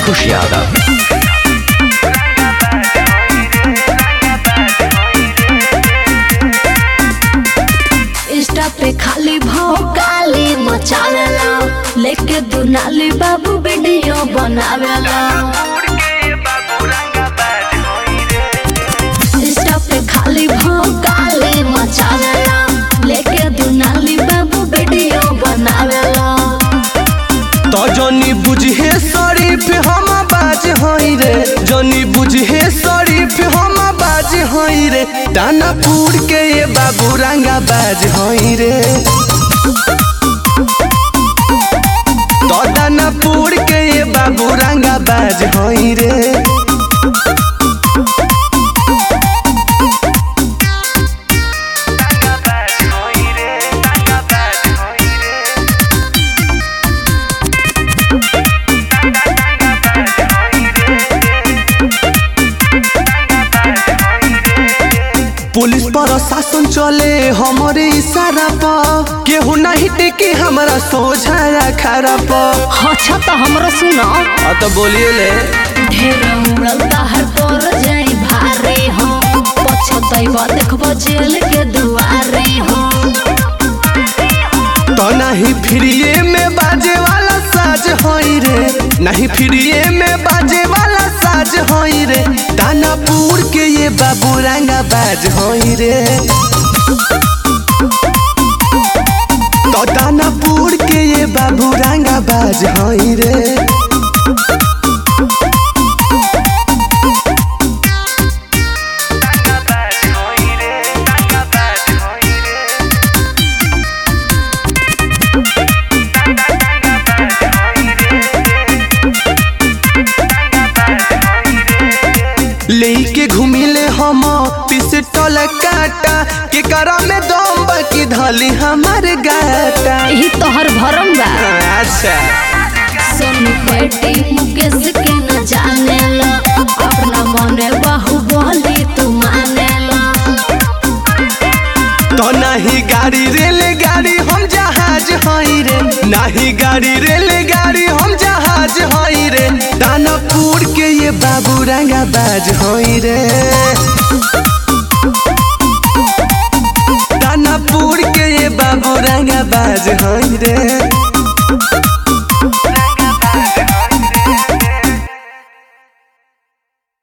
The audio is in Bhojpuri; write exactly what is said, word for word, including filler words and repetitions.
अंकुश यादव। इंस्टा पे खाली भौकाली मचावेला, लेके दुनाली बाबू वीडियो बनावेला। इंस्टा पे खाली भौकाली मचावेला, लेके दुनाली बाबू वीडियो बनावेला। तो जनी बुझे शरीफ हम बाज हई रे, जनी बुझे शरीफ हम बाज हई रे, दानापुर के ये बाबू रंगा बाज हई रे। तो दानापुर के ये बाबू रंगा बाज हई रे। पुलिस प्रशासन चले हमारे इशारा पर, केहू नहीं टेके हमारा सोझाया खरा पर। अच्छा तो हमरा सुनो, हाँ तो बोलिए ले। ढेर उड़ल ताहर पर जाई भारे हो, पछतैबा देखबो जेल के दुआरे हो। तो नहीं फ्रीए में बाजे वाला साज होई रे, नहीं फ्रीए में बाजे वाला साज होई रे, दानापुर के ये बाबू रंगा बाज होई रे। तो दानापुर के ये बाबू रंगा बाज होई रे। लेके घूमिले हम पिस्टल काटा, के करा में दम बाकी धली हमारे गाटा। यही तोहर भरम बा। अच्छा सोनू बेटी मुकेश के न जाने ला, अपना मने बाहुबली तू माने ला। तो नहीं गाड़ी रेल गाड़ी हम जहाज हई रे, नहीं गाड़ी रेल गाड़ी हम जहाज हई रे, दानापुर के ये बाबू रंगा बाज हई रे। दानापुर के ये बाबू रंगा बाज हई रे।